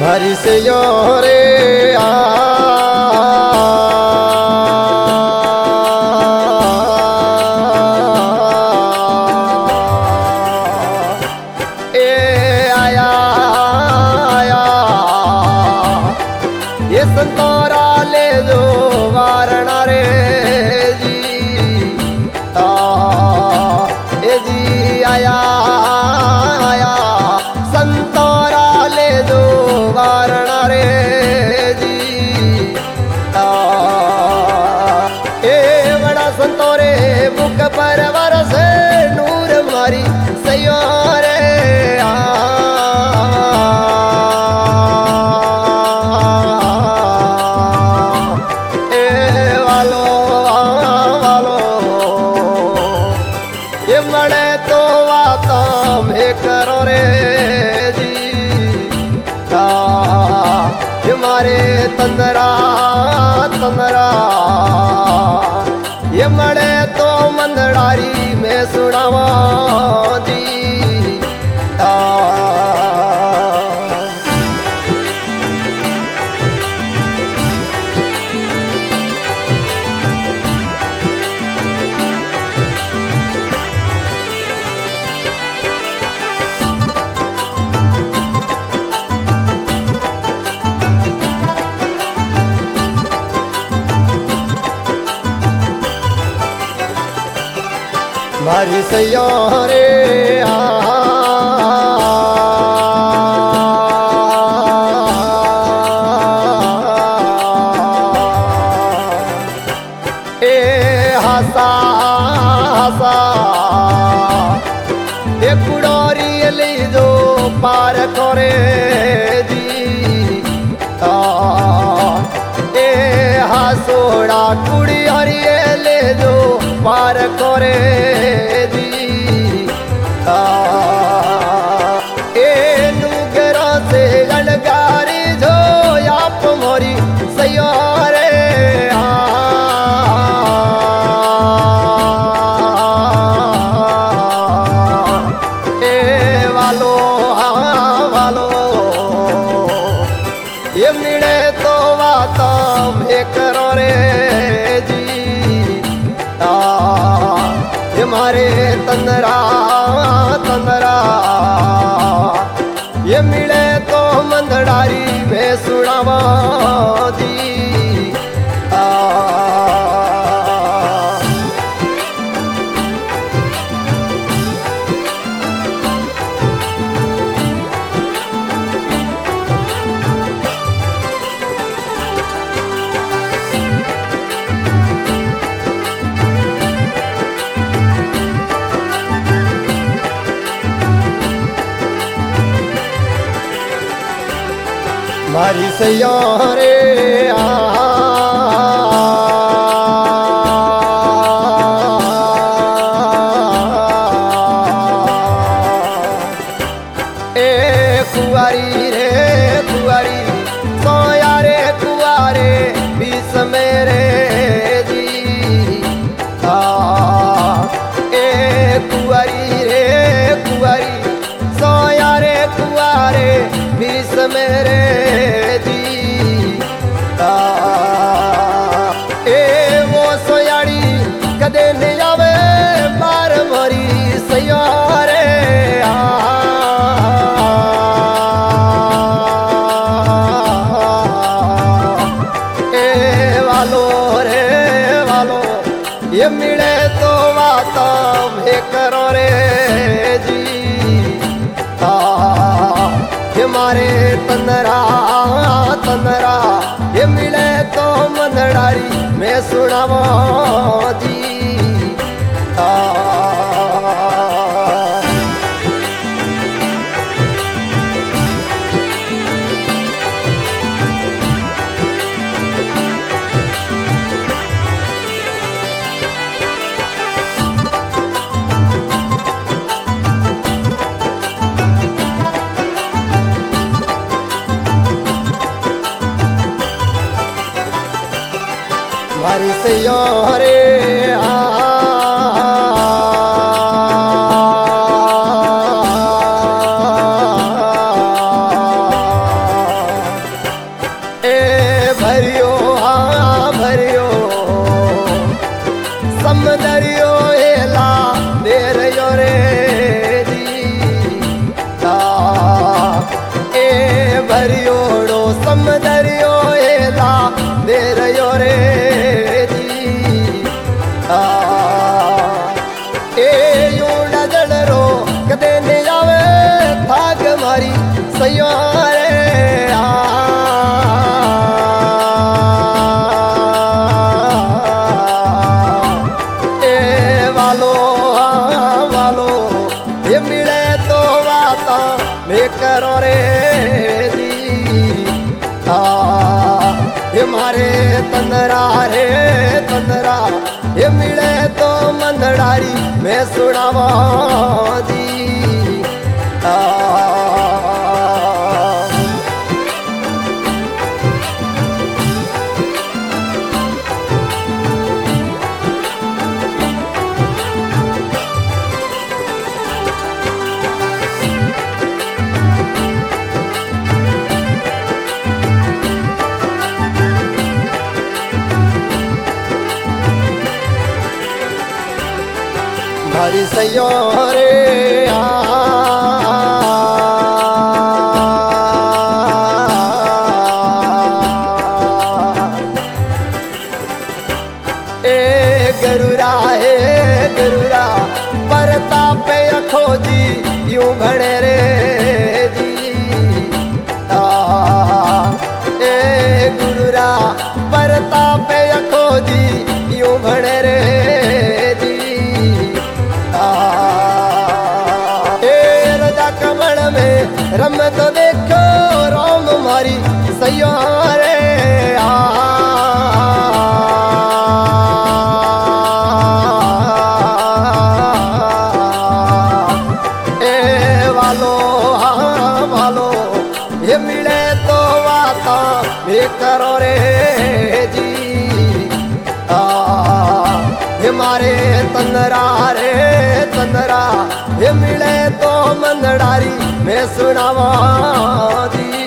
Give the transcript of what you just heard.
हरि से यो रे ए आया आया ये संतोरा ले जो वारणा रे जी ए जी आया आया संतोरा ले जो वारणा रे जी ए बड़ा संतोरे मुख पर वरस नूर मारी सयो रे मणे तो वाता में करो रे जी हमारे तंदरा तंदरा ये मणे तो मंदड़ारी में सुनावा जी मारी सैया रे ए हसा हसा ए कुड़ोरी ले जो पार करे जी ए हसोड़ा कुड़ी हरिए ले जो पार करे जी ए नुगरा से ललकारी जो आप मोरी सैया रे ए वालो वालो ये मिले तो वाता में करो रे जी हमारे तंदरा तंदरा ये मिले तो मंदड़ारी में सुनावा दी मारी सैया रे ए कुआरी रे कुआरी सोया रे कुआरे बीस मेरे जी ए कुआरी रे कुआरी सोया रे कुआरे बीस मेरे ए वो सोयाड़ी कदे नहीं आवे मार मरी सैया रे ए वालो रे वालो ये मिले तो वाता में करो रे जी हमारे तंदरा तंदरा ये मिले तो मंदड़ारी में सुनावा जी मारी सैया रे भरियो समदरियो एला दे रयो रे ए भरियोड़ो समदरियो एला दे रयो रे ए यूं नजर रो कदे नहीं आवे थाक मारी सैया रे ये मिले तो बात में करो रे दी ये मारे तंदरा रे तंदरा ये मिले तो मंदड़ारी में सुनावा दी हरी सैयो रे ए गरुरा परतापे अखो जी यूं भड़े रे जी ए गुरुरा परतापे अखो जी यूं भड़े रे रम तो देखो राम मारी सैया रे ए वालो वालो ये मिले तो वाता ये करो रे जी ये मारे तंदरा रे तंदरा ये मिले तो मंदड़ारी में सुनावा दी